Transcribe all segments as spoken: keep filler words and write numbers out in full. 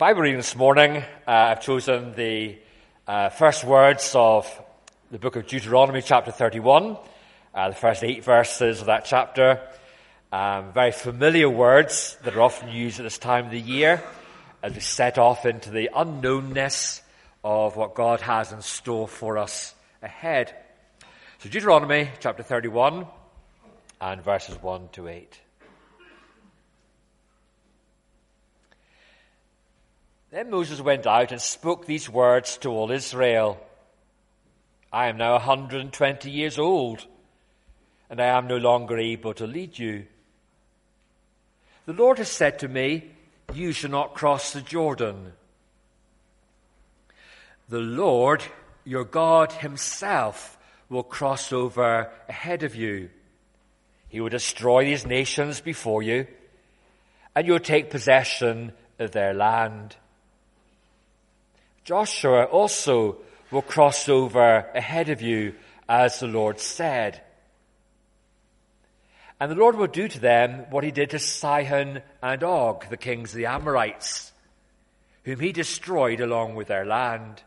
Bible reading this morning, uh, I've chosen the uh, first words of the book of Deuteronomy, chapter thirty-one, uh, the first eight verses of that chapter. Um, very familiar words that are often used at this time of the year as we set off into the unknownness of what God has in store for us ahead. So Deuteronomy, chapter thirty-one, and verses one to eight. Then Moses went out and spoke these words to all Israel. I am now a hundred and twenty years old, and I am no longer able to lead you. The Lord has said to me, you shall not cross the Jordan. The Lord, your God himself, will cross over ahead of you. He will destroy these nations before you, and you will take possession of their land. Joshua also will cross over ahead of you, as the Lord said. And the Lord will do to them what he did to Sihon and Og, the kings of the Amorites, whom he destroyed along with their land.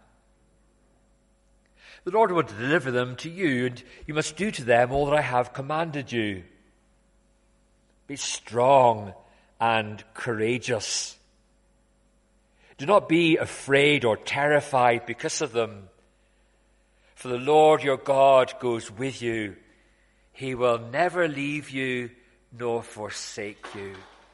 The Lord will deliver them to you, and you must do to them all that I have commanded you. Be strong and courageous. Do not be afraid or terrified because of them. For the Lord your God goes with you. He will never leave you nor forsake you.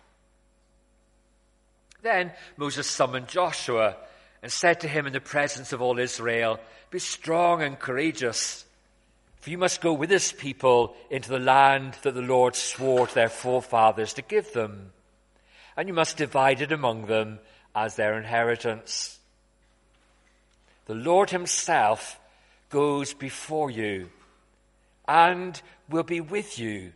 Then Moses summoned Joshua and said to him in the presence of all Israel, be strong and courageous, for you must go with this people into the land that the Lord swore to their forefathers to give them, and you must divide it among them as their inheritance. The Lord himself goes before you and will be with you.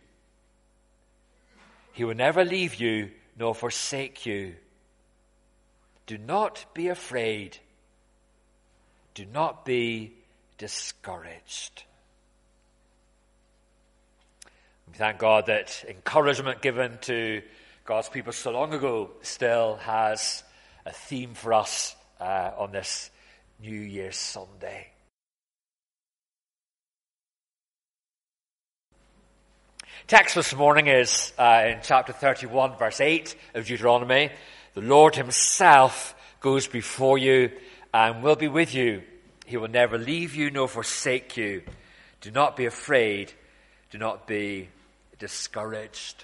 He will never leave you nor forsake you. Do not be afraid. Do not be discouraged. We thank God that encouragement given to God's people so long ago still has a theme for us uh, on this New Year's Sunday. Text this morning is uh, in chapter thirty-one, verse eight of Deuteronomy. The Lord himself goes before you and will be with you. He will never leave you nor forsake you. Do not be afraid. Do not be discouraged.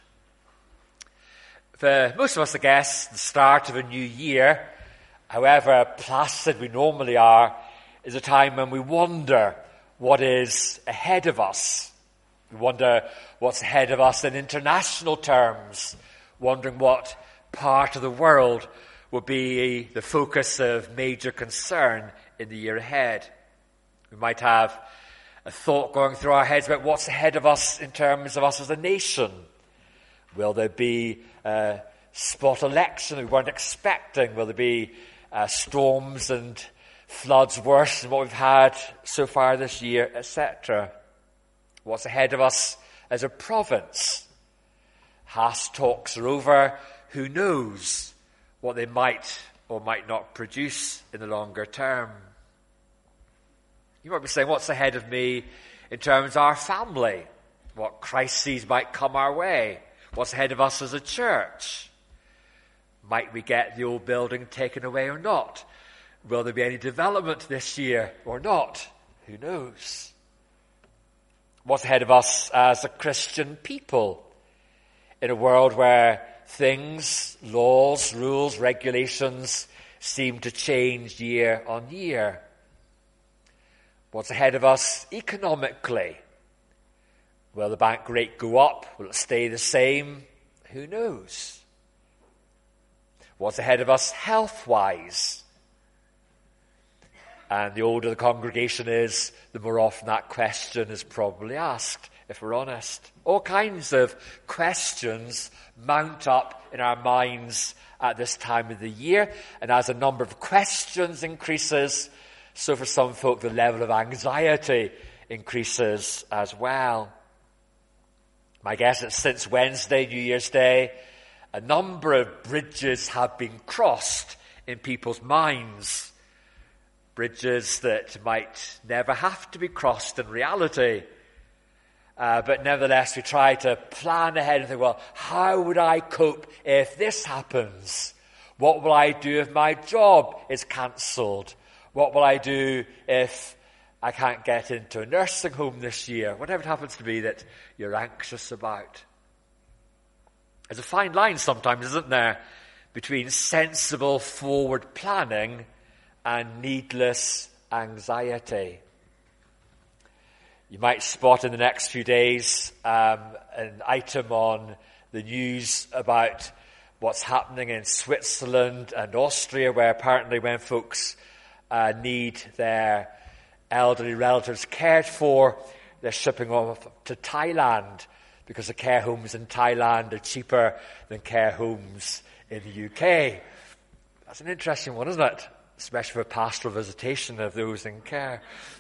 For most of us, I guess, the start of a new year, however placid we normally are, is a time when we wonder what is ahead of us. We wonder what's ahead of us in international terms, wondering what part of the world will be the focus of major concern in the year ahead. We might have a thought going through our heads about what's ahead of us in terms of us as a nation. Will there be a spot election we weren't expecting? Will there be uh, storms and floods worse than what we've had so far this year, et cetera? What's ahead of us as a province? Haas talks are over. Who knows what they might or might not produce in the longer term? You might be saying, what's ahead of me in terms of our family? What crises might come our way? What's ahead of us as a church? Might we get the old building taken away or not? Will there be any development this year or not? Who knows? What's ahead of us as a Christian people in a world where things, laws, rules, regulations seem to change year on year? What's ahead of us economically? Will the bank rate go up? Will it stay the same? Who knows? What's ahead of us health-wise? And the older the congregation is, the more often that question is probably asked, if we're honest. All kinds of questions mount up in our minds at this time of the year. And as the number of questions increases, so for some folk the level of anxiety increases as well. My guess is since Wednesday, New Year's Day, a number of bridges have been crossed in people's minds. Bridges that might never have to be crossed in reality. Uh, but nevertheless, we try to plan ahead and think, well, how would I cope if this happens? What will I do if my job is cancelled? What will I do if I can't get into a nursing home this year? Whatever it happens to be that you're anxious about. There's a fine line sometimes, isn't there, between sensible forward planning and needless anxiety. You might spot in the next few days um, an item on the news about what's happening in Switzerland and Austria, where apparently when folks uh, need their elderly relatives cared for, they're shipping off to Thailand because the care homes in Thailand are cheaper than care homes in the U K. That's an interesting one, isn't it? Especially for pastoral visitation of those in care.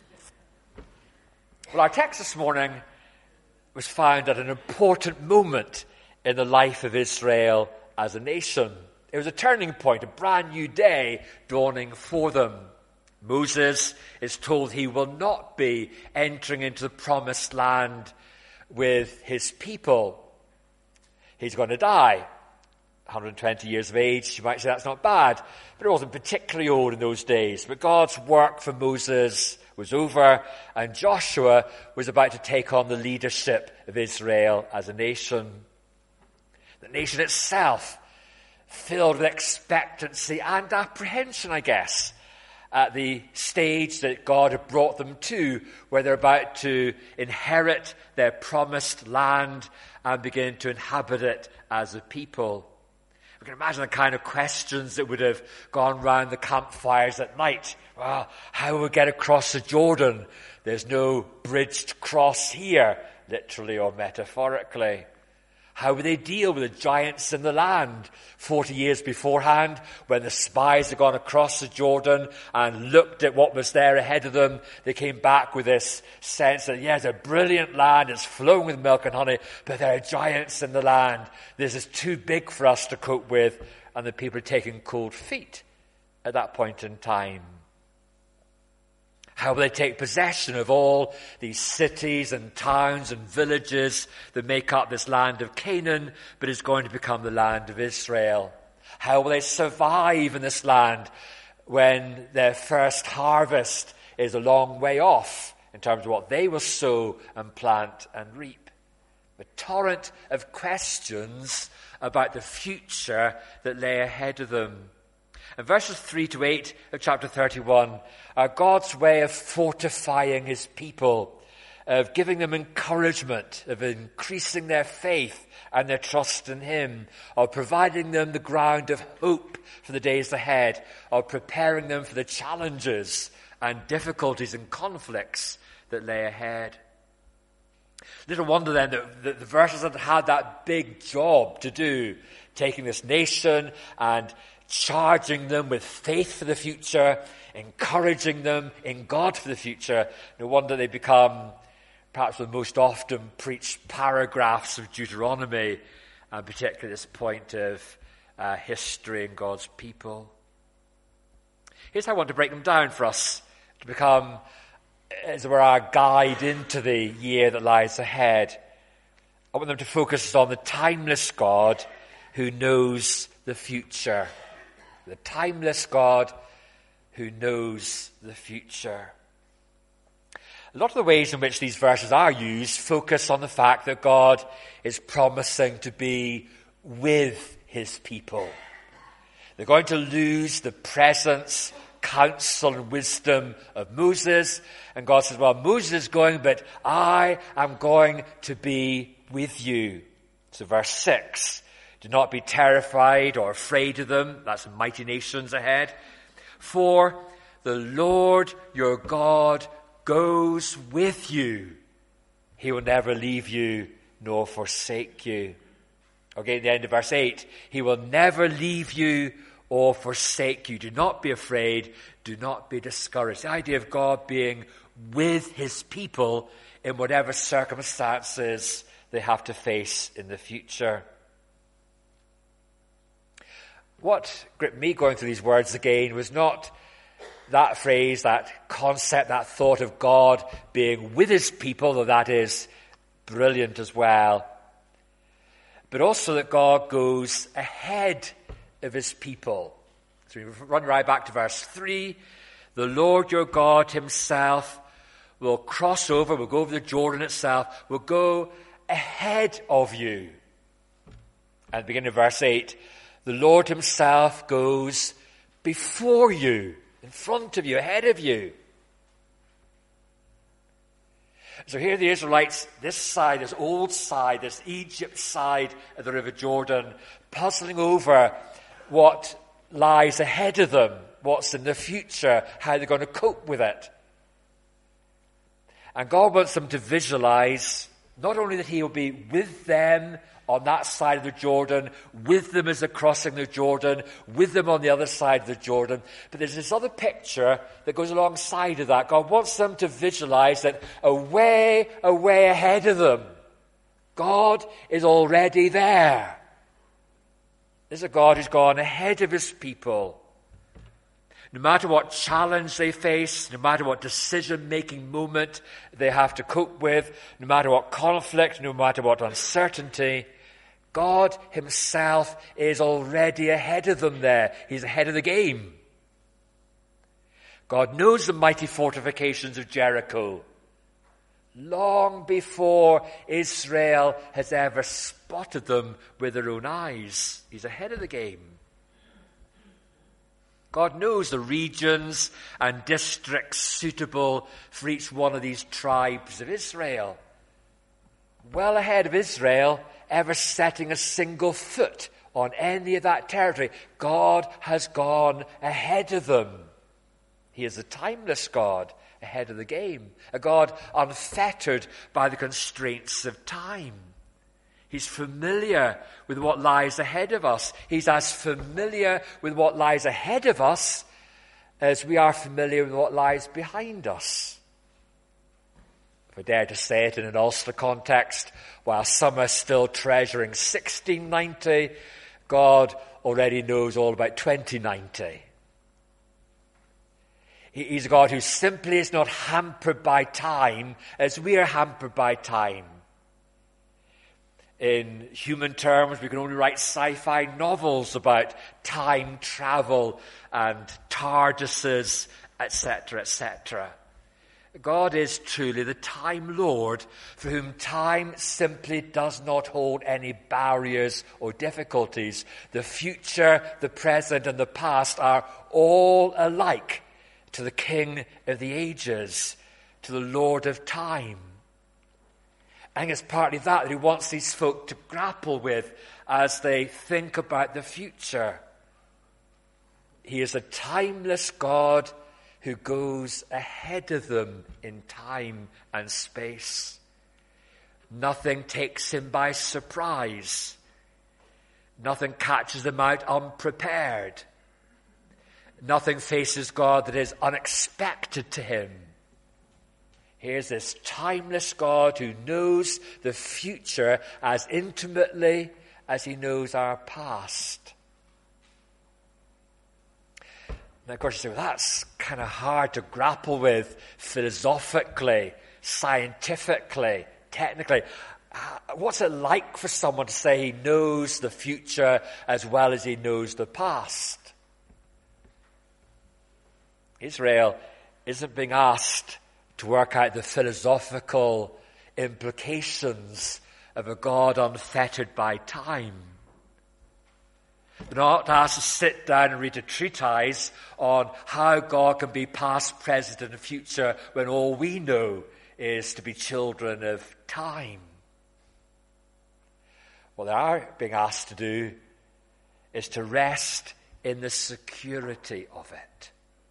Well, our text this morning was found at an important moment in the life of Israel as a nation. It was a turning point, a brand new day dawning for them. Moses is told he will not be entering into the promised land with his people. He's going to die. one hundred twenty years of age, you might say that's not bad, but it wasn't particularly old in those days. But God's work for Moses was over, and Joshua was about to take on the leadership of Israel as a nation. The nation itself filled with expectancy and apprehension, I guess, at the stage that God had brought them to, where they're about to inherit their promised land and begin to inhabit it as a people. We can imagine the kind of questions that would have gone round the campfires at night. Well, how will we get across the Jordan? There's no bridge to cross here, literally or metaphorically. How would they deal with the giants in the land? Forty years beforehand, when the spies had gone across the Jordan and looked at what was there ahead of them, they came back with this sense that, yes, a brilliant land, it's flowing with milk and honey, but there are giants in the land. This is too big for us to cope with, and the people are taking cold feet at that point in time. How will they take possession of all these cities and towns and villages that make up this land of Canaan, but is going to become the land of Israel? How will they survive in this land when their first harvest is a long way off in terms of what they will sow and plant and reap? A torrent of questions about the future that lay ahead of them. And verses three to eight of chapter thirty-one are God's way of fortifying his people, of giving them encouragement, of increasing their faith and their trust in him, of providing them the ground of hope for the days ahead, of preparing them for the challenges and difficulties and conflicts that lay ahead. Little wonder then that the, the verses had had that big job to do, taking this nation and charging them with faith for the future, encouraging them in God for the future. No wonder they become perhaps the most often preached paragraphs of Deuteronomy, and particularly this point of uh, history and God's people. Here's how I want to break them down for us to become, as it were, our guide into the year that lies ahead. I want them to focus on the timeless God who knows the future. The timeless God who knows the future. A lot of the ways in which these verses are used focus on the fact that God is promising to be with his people. They're going to lose the presence, counsel, and wisdom of Moses. And God says, well, Moses is going, but I am going to be with you. So verse six. Do not be terrified or afraid of them. That's mighty nations ahead. For the Lord your God goes with you. He will never leave you nor forsake you. Okay, at the end of verse eight. He will never leave you or forsake you. Do not be afraid. Do not be discouraged. The idea of God being with his people in whatever circumstances they have to face in the future. what gripped me going through these words again was not that phrase, that concept, that thought of God being with his people, though that is brilliant as well, but also that God goes ahead of his people. So we run right back to verse three. The Lord your God himself will cross over, will go over the Jordan itself, will go ahead of you. And beginning of verse eight, the Lord himself goes before you, in front of you, ahead of you. So here the Israelites, this side, this old side, this Egypt side of the River Jordan, puzzling over what lies ahead of them, what's in the future, how they're going to cope with it. And God wants them to visualize not only that he will be with them on that side of the Jordan, with them as they're crossing the Jordan, with them on the other side of the Jordan, but there's this other picture that goes alongside of that. God wants them to visualize that away, away ahead of them, God is already there. There's a God who's gone ahead of his people. No matter what challenge they face, no matter what decision-making moment they have to cope with, no matter what conflict, no matter what uncertainty, God himself is already ahead of them there. He's ahead of the game. God knows the mighty fortifications of Jericho long before Israel has ever spotted them with their own eyes. He's ahead of the game. God knows the regions and districts suitable for each one of these tribes of Israel. Well ahead of Israel ever setting a single foot on any of that territory, God has gone ahead of them. He is a timeless God ahead of the game, a God unfettered by the constraints of time. He's familiar with what lies ahead of us. He's as familiar with what lies ahead of us as we are familiar with what lies behind us. If I dare to say it in an Ulster context, while some are still treasuring sixteen ninety, God already knows all about twenty ninety. He's a God who simply is not hampered by time as we are hampered by time. In human terms, we can only write sci-fi novels about time travel and TARDISes, et cetera, et cetera. God is truly the time Lord, for whom time simply does not hold any barriers or difficulties. The future, the present, and the past are all alike to the King of the ages, to the Lord of time. I think it's partly that that he wants these folk to grapple with as they think about the future. He is a timeless God who goes ahead of them in time and space. Nothing takes him by surprise. Nothing catches him out unprepared. Nothing faces God that is unexpected to him. Here's this timeless God who knows the future as intimately as he knows our past. Now, of course, you say, well, that's kind of hard to grapple with philosophically, scientifically, technically. Uh, what's it like for someone to say he knows the future as well as he knows the past? Israel isn't being asked to work out the philosophical implications of a God unfettered by time. They're not asked to sit down and read a treatise on how God can be past, present, and future when all we know is to be children of time. What they are being asked to do is to rest in the security of it.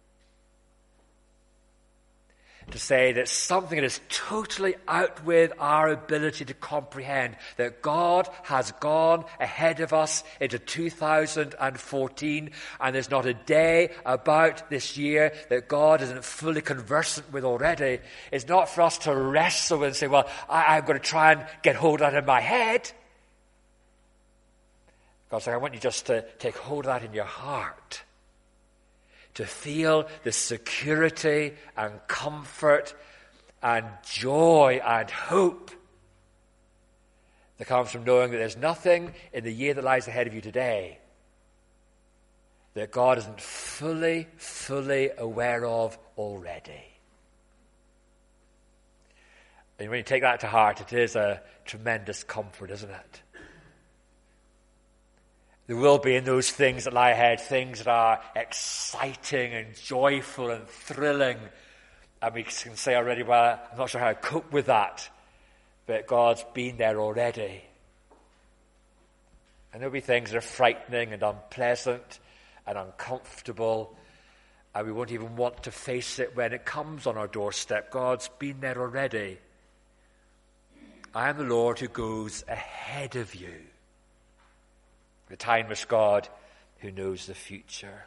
To say that something that is totally out with our ability to comprehend, that God has gone ahead of us into two thousand fourteen, and there's not a day about this year that God isn't fully conversant with already, is not for us to wrestle and say, well, I, I'm going to try and get hold of it in my head. God's like, I want you just to take hold of that in your heart. To feel the security and comfort and joy and hope that comes from knowing that there's nothing in the year that lies ahead of you today that God isn't fully, fully aware of already. And when you take that to heart, it is a tremendous comfort, isn't it? There will be in those things that lie ahead, things that are exciting and joyful and thrilling. And we can say already, well, I'm not sure how to cope with that. But God's been there already. And there'll be things that are frightening and unpleasant and uncomfortable. And we won't even want to face it when it comes on our doorstep. God's been there already. I am the Lord who goes ahead of you. The timeless God who knows the future.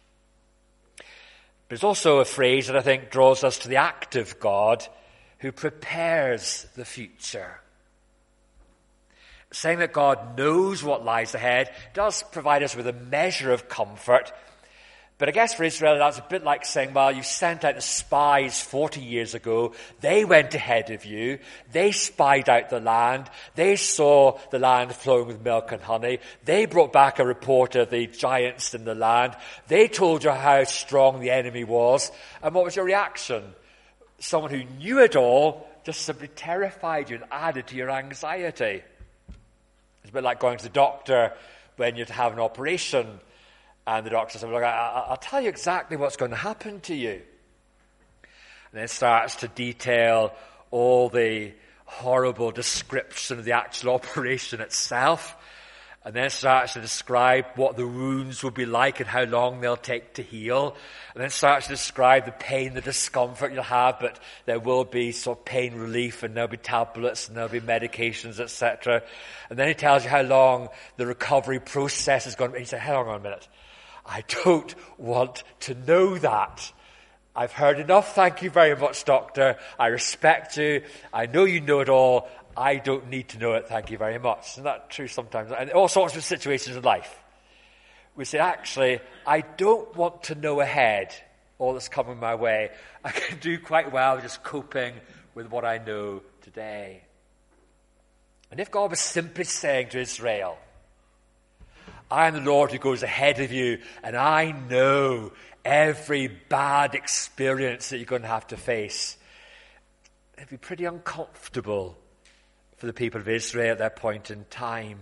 But it's also a phrase that I think draws us to the active God who prepares the future. Saying that God knows what lies ahead does provide us with a measure of comfort. But I guess for Israel, that's a bit like saying, well, you sent out the spies forty years ago. They went ahead of you. They spied out the land. They saw the land flowing with milk and honey. They brought back a report of the giants in the land. They told you how strong the enemy was. And what was your reaction? Someone who knew it all just simply terrified you and added to your anxiety. It's a bit like going to the doctor when you have an operation. And the doctor says, look, I, I'll tell you exactly what's going to happen to you. And then starts to detail all the horrible description of the actual operation itself. And then starts to describe what the wounds will be like and how long they'll take to heal. And then starts to describe the pain, the discomfort you'll have, but there will be sort of pain relief and there'll be tablets and there'll be medications, et cetera. And then he tells you how long the recovery process is going to be. He said, hang on a minute. I don't want to know that. I've heard enough. Thank you very much, doctor. I respect you. I know you know it all. I don't need to know it. Thank you very much. Isn't that true sometimes? And all sorts of situations in life. We say, actually, I don't want to know ahead all that's coming my way. I can do quite well just coping with what I know today. And if God was simply saying to Israel, I am the Lord who goes ahead of you, and I know every bad experience that you're going to have to face, it'd be pretty uncomfortable for the people of Israel at that point in time.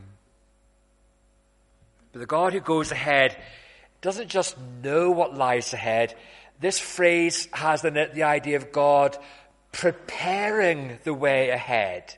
But the God who goes ahead doesn't just know what lies ahead. This phrase has in it the idea of God preparing the way ahead.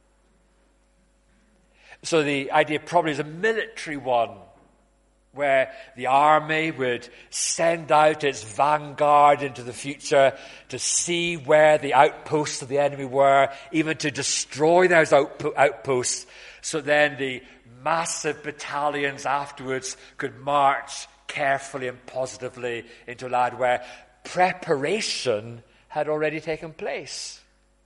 So the idea probably is a military one, where the army would send out its vanguard into the future to see where the outposts of the enemy were, even to destroy those outposts, so then the massive battalions afterwards could march carefully and positively into a land where preparation had already taken place.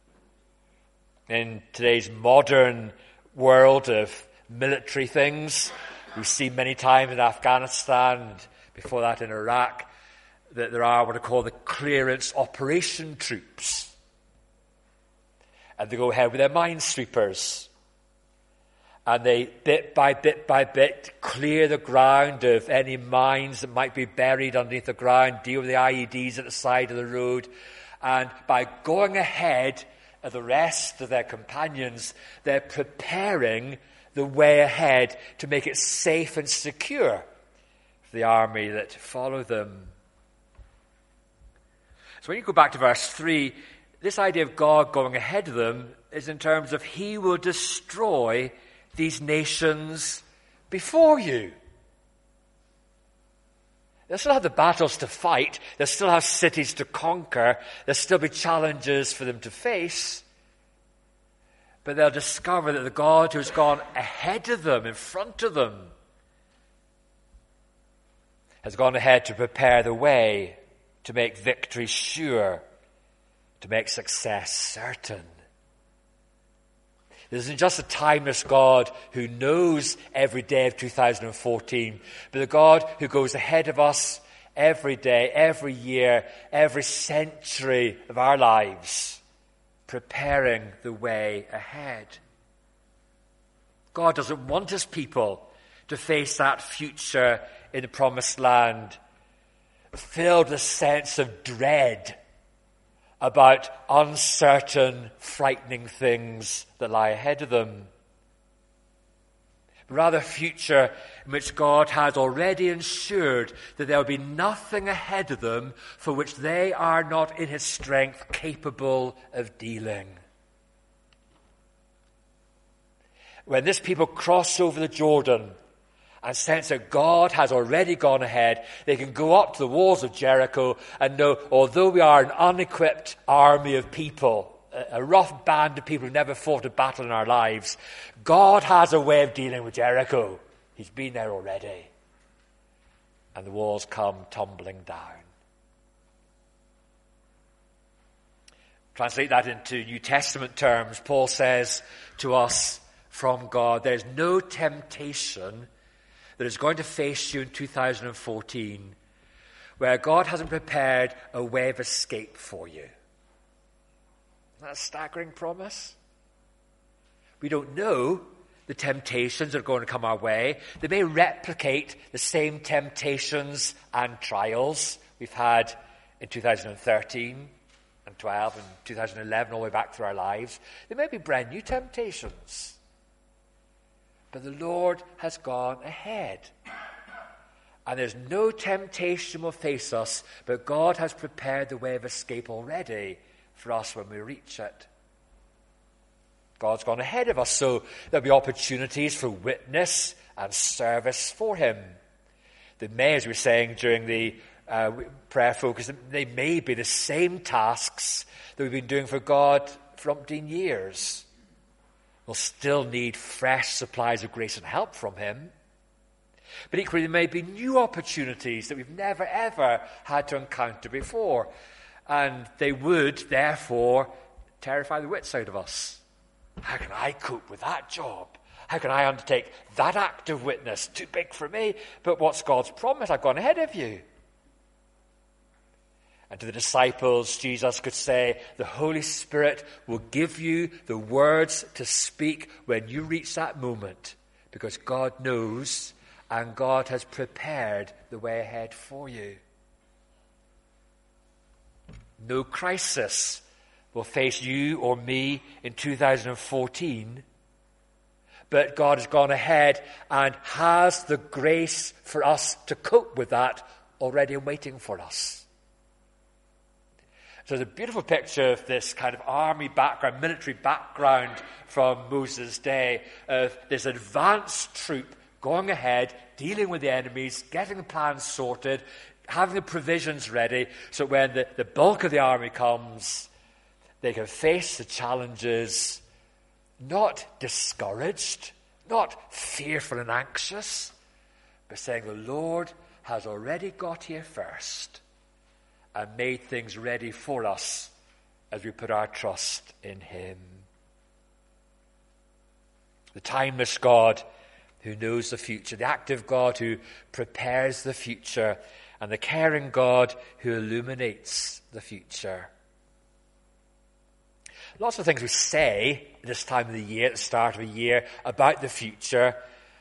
In today's modern world of military things, we see many times in Afghanistan, and before that in Iraq, that there are what are called the clearance operation troops. And they go ahead with their minesweepers. And they, bit by bit by bit, clear the ground of any mines that might be buried underneath the ground, deal with the I E Ds at the side of the road. And by going ahead of the rest of their companions, they're preparing the way ahead to make it safe and secure for the army that follow them. So when you go back to verse three, this idea of God going ahead of them is in terms of he will destroy these nations before you. They'll still have the battles to fight. They'll still have cities to conquer. There'll still be challenges for them to face. But they'll discover that the God who's gone ahead of them, in front of them, has gone ahead to prepare the way, to make victory sure, to make success certain. This isn't just a timeless God who knows every day of two thousand fourteen, but a God who goes ahead of us every day, every year, every century of our lives, preparing the way ahead. God doesn't want his people to face that future in the promised land filled with a sense of dread about uncertain, frightening things that lie ahead of them. But rather a future in which God has already ensured that there will be nothing ahead of them for which they are not in his strength capable of dealing. When this people cross over the Jordan and sense that God has already gone ahead, they can go up to the walls of Jericho and know, although we are an unequipped army of people, a rough band of people who've never fought a battle in our lives, God has a way of dealing with Jericho. He's been there already. And the walls come tumbling down. Translate that into New Testament terms. Paul says to us from God, there's no temptation that is going to face you in two thousand fourteen where God hasn't prepared a way of escape for you. Isn't that a staggering promise? We don't know the temptations that are going to come our way. They may replicate the same temptations and trials we've had in two thousand thirteen and twelve and two thousand eleven all the way back through our lives. They may be brand new temptations. But the Lord has gone ahead. And there's no temptation will face us, but God has prepared the way of escape already for us when we reach it. God's gone ahead of us, so there'll be opportunities for witness and service for him. They may, as we were saying during the uh, prayer focus, they may be the same tasks that we've been doing for God for umpteen years. We'll still need fresh supplies of grace and help from him. But equally, there may be new opportunities that we've never, ever had to encounter before. And they would, therefore, terrify the wits out of us. How can I cope with that job? How can I undertake that act of witness? Too big for me. But what's God's promise? I've gone ahead of you. And to the disciples, Jesus could say, the Holy Spirit will give you the words to speak when you reach that moment, because God knows and God has prepared the way ahead for you. No crisis will face you or me in two thousand fourteen, but God has gone ahead and has the grace for us to cope with that already waiting for us. So there's a beautiful picture of this kind of army background, military background from Moses' day, of this advanced troop going ahead, dealing with the enemies, getting the plans sorted, having the provisions ready, so when the, the bulk of the army comes, they can face the challenges, not discouraged, not fearful and anxious, but saying the Lord has already got here first and made things ready for us as we put our trust in him. The timeless God who knows the future, the active God who prepares the future, and the caring God who illuminates the future. Lots of things we say at this time of the year, at the start of the year, about the future,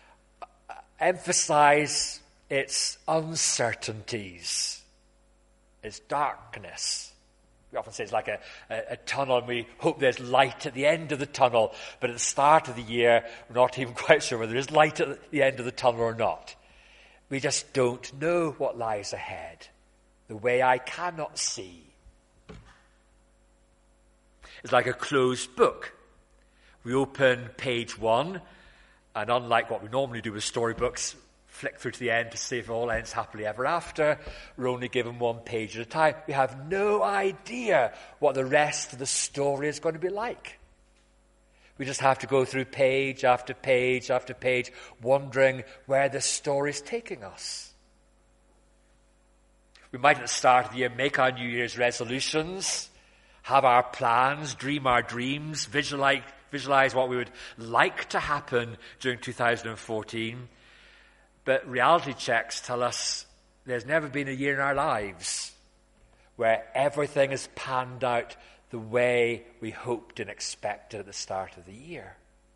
emphasize its uncertainties, its darkness. We often say it's like a, a, a tunnel, and we hope there's light at the end of the tunnel, but at the start of the year, we're not even quite sure whether there's light at the end of the tunnel or not. We just don't know what lies ahead. The way I cannot see. It's like a closed book. We open page one, and unlike what we normally do with storybooks, flick through to the end to see if it all ends happily ever after, we're only given one page at a time. We have no idea what the rest of the story is going to be like. We just have to go through page after page after page, wondering where the story is taking us. We might at the start of the year make our New Year's resolutions, have our plans, dream our dreams, visualize visualize what we would like to happen during two thousand fourteen. But reality checks tell us there's never been a year in our lives where everything has panned out the way we hoped and expected at the start of the year.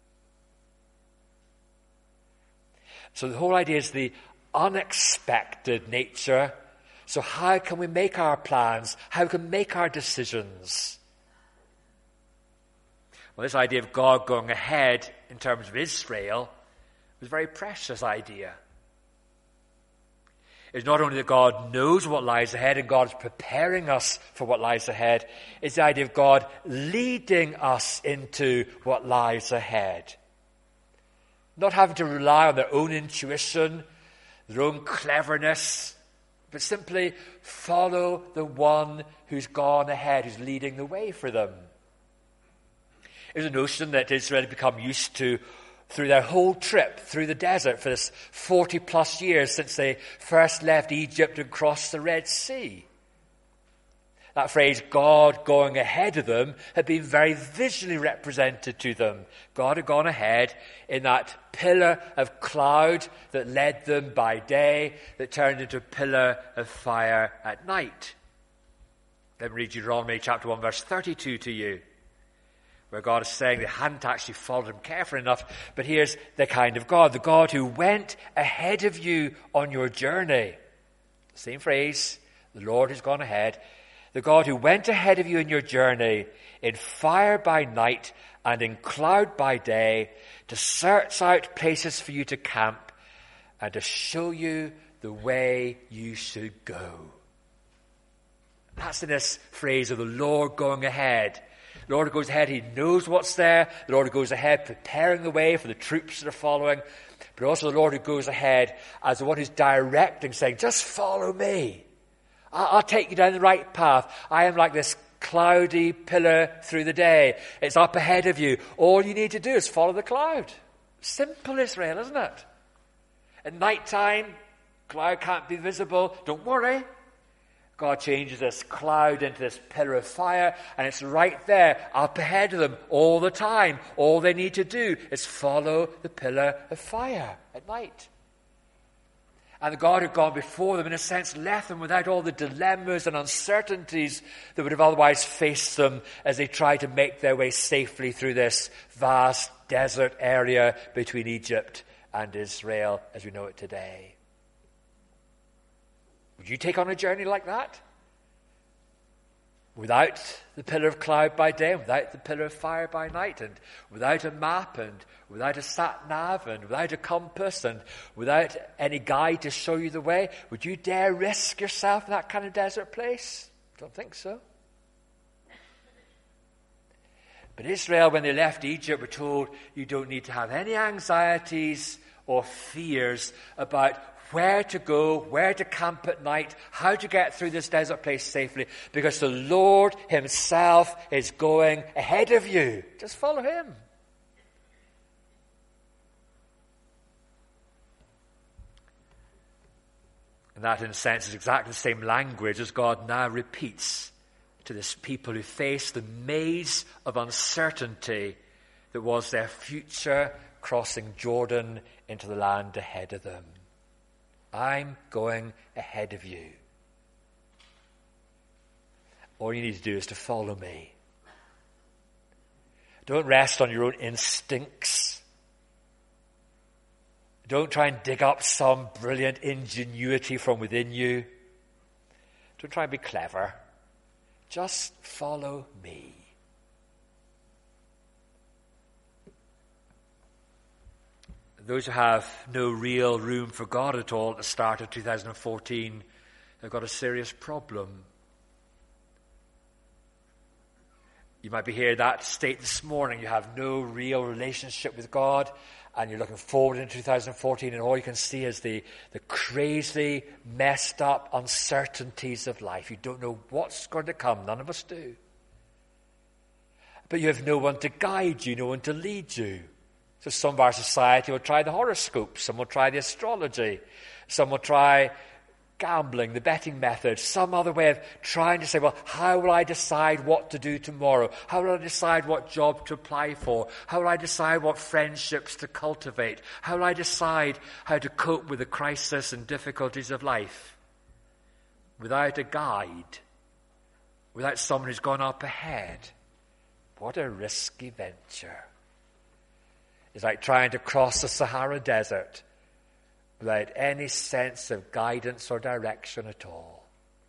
So the whole idea is the unexpected nature. So how can we make our plans? How can we make our decisions? Well, this idea of God going ahead in terms of Israel was a very precious idea. It's not only that God knows what lies ahead and God is preparing us for what lies ahead. It's the idea of God leading us into what lies ahead. Not having to rely on their own intuition, their own cleverness, but simply follow the one who's gone ahead, who's leading the way for them. It's a notion that Israel had become used to through their whole trip through the desert for this forty plus years since they first left Egypt and crossed the Red Sea. That phrase, God going ahead of them, had been very visually represented to them. God had gone ahead in that pillar of cloud that led them by day, that turned into a pillar of fire at night. Let me read Deuteronomy chapter one, verse thirty-two to you, where God is saying they hadn't actually followed him carefully enough. But here's the kind of God, the God who went ahead of you on your journey. Same phrase, the Lord who's gone ahead. The God who went ahead of you in your journey in fire by night and in cloud by day to search out places for you to camp and to show you the way you should go. That's in this phrase of the Lord going ahead. The Lord who goes ahead, he knows what's there. The Lord who goes ahead preparing the way for the troops that are following. But also the Lord who goes ahead as the one who's directing, saying, just follow me. I'll take you down the right path. I am like this cloudy pillar through the day. It's up ahead of you. All you need to do is follow the cloud. Simple, Israel, isn't it? At night time, cloud can't be visible. Don't worry. God changes this cloud into this pillar of fire, and it's right there, up ahead of them all the time. All they need to do is follow the pillar of fire at night. And the God who had gone before them, in a sense, left them without all the dilemmas and uncertainties that would have otherwise faced them as they tried to make their way safely through this vast desert area between Egypt and Israel as we know it today. Would you take on a journey like that? Without the pillar of cloud by day, without the pillar of fire by night, and without a map, and without a sat-nav, and without a compass, and without any guide to show you the way? Would you dare risk yourself in that kind of desert place? Don't think so. But Israel, when they left Egypt, were told, you don't need to have any anxieties or fears about where to go, where to camp at night, how to get through this desert place safely, because the Lord himself is going ahead of you. Just follow him. And that, in a sense, is exactly the same language as God now repeats to this people who face the maze of uncertainty that was their future crossing Jordan into the land ahead of them. I'm going ahead of you. All you need to do is to follow me. Don't rest on your own instincts. Don't try and dig up some brilliant ingenuity from within you. Don't try and be clever. Just follow me. Those who have no real room for God at all at the start of two thousand fourteen have got a serious problem. You might be here in that state this morning. You have no real relationship with God, and you're looking forward into two thousand fourteen, and all you can see is the, the crazy, messed up uncertainties of life. You don't know what's going to come. None of us do. But you have no one to guide you, no one to lead you. So some of our society will try the horoscope. Some will try the astrology. Some will try gambling, the betting method, some other way of trying to say, well, how will I decide what to do tomorrow? How will I decide what job to apply for? How will I decide what friendships to cultivate? How will I decide how to cope with the crisis and difficulties of life? Without a guide, without someone who's gone up ahead, what a risky venture. It's like trying to cross the Sahara Desert without any sense of guidance or direction at all.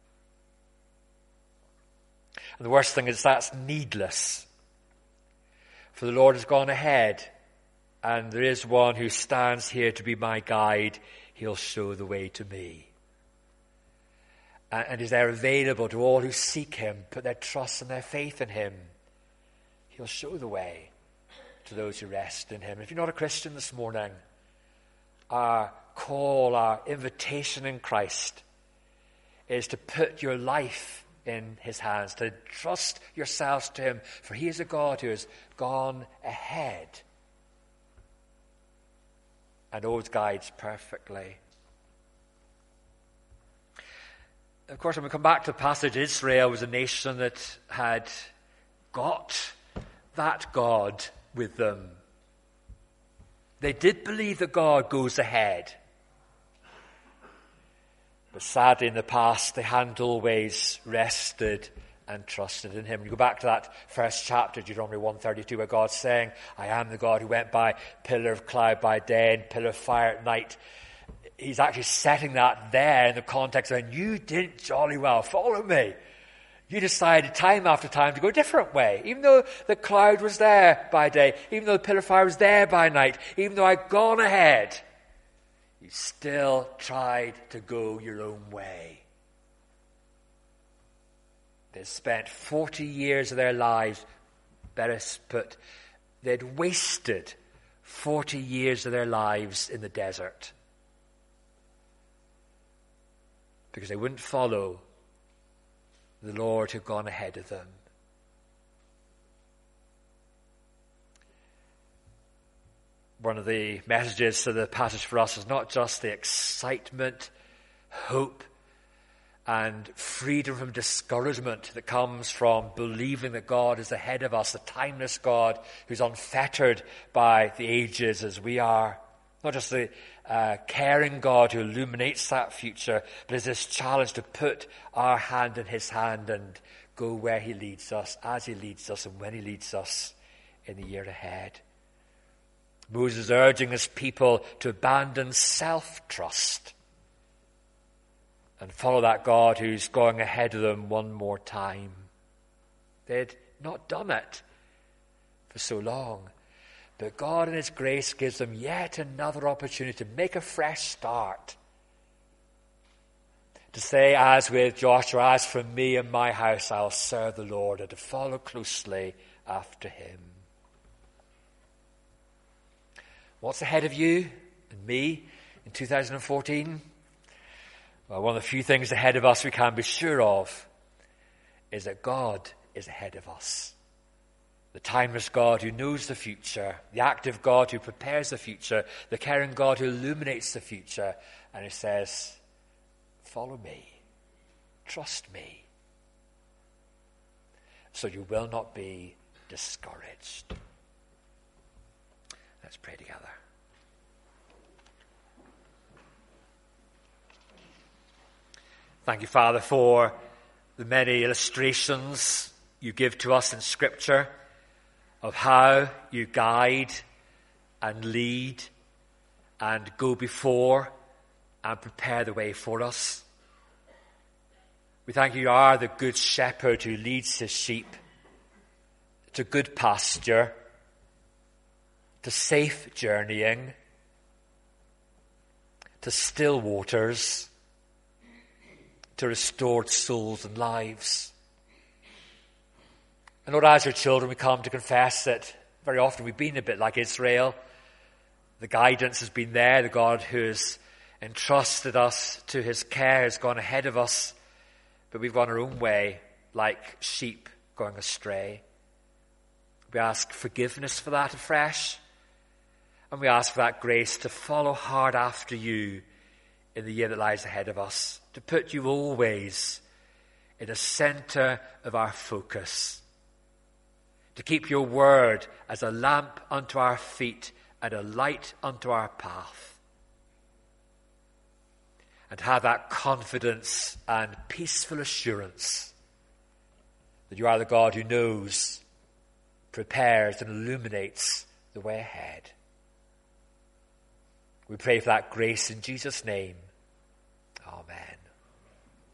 And the worst thing is that's needless. For the Lord has gone ahead, and there is one who stands here to be my guide. He'll show the way to me. And is there available to all who seek him, put their trust and their faith in him. He'll show the way to those who rest in him. If you're not a Christian this morning, our call, our invitation in Christ is to put your life in his hands, to trust yourselves to him, for he is a God who has gone ahead and always guides perfectly. Of course, when we come back to the passage, Israel was a nation that had got that God with them. They did believe that God goes ahead. But sadly, in the past, they hadn't always rested and trusted in him. You go back to that first chapter, Deuteronomy one thirty-two, where God's saying, I am the God who went by pillar of cloud by day and pillar of fire at night. He's actually setting that there in the context of, you didn't jolly well follow me. You decided time after time to go a different way. Even though the cloud was there by day, even though the pillar of fire was there by night, even though I'd gone ahead, you still tried to go your own way. They spent forty years of their lives, better put, they'd wasted forty years of their lives in the desert because they wouldn't follow the Lord who'd gone ahead of them. One of the messages of the passage for us is not just the excitement, hope, and freedom from discouragement that comes from believing that God is ahead of us, the timeless God who's unfettered by the ages as we are. Not just the uh, caring God who illuminates that future, but is this challenge to put our hand in his hand and go where he leads us, as he leads us, and when he leads us in the year ahead. Moses urging his people to abandon self-trust and follow that God who's going ahead of them one more time. They'd not done it for so long. But God in his grace gives them yet another opportunity to make a fresh start. To say, as with Joshua, as for me and my house, I'll serve the Lord, and to follow closely after him. What's ahead of you and me in two thousand fourteen? Well, one of the few things ahead of us we can be sure of is that God is ahead of us. The timeless God who knows the future, the active God who prepares the future, the caring God who illuminates the future, and who says, follow me, trust me, so you will not be discouraged. Let's pray together. Thank you, Father, for the many illustrations you give to us in Scripture of how you guide and lead and go before and prepare the way for us. We thank you, you are the good shepherd who leads his sheep to good pasture, to safe journeying, to still waters, to restored souls and lives. And Lord, as your children, we come to confess that very often we've been a bit like Israel. The guidance has been there. The God who has entrusted us to his care has gone ahead of us. But we've gone our own way like sheep going astray. We ask forgiveness for that afresh. And we ask for that grace to follow hard after you in the year that lies ahead of us, to put you always in the center of our focus, to keep your word as a lamp unto our feet and a light unto our path, and have that confidence and peaceful assurance that you are the God who knows, prepares, and illuminates the way ahead. We pray for that grace in Jesus' name.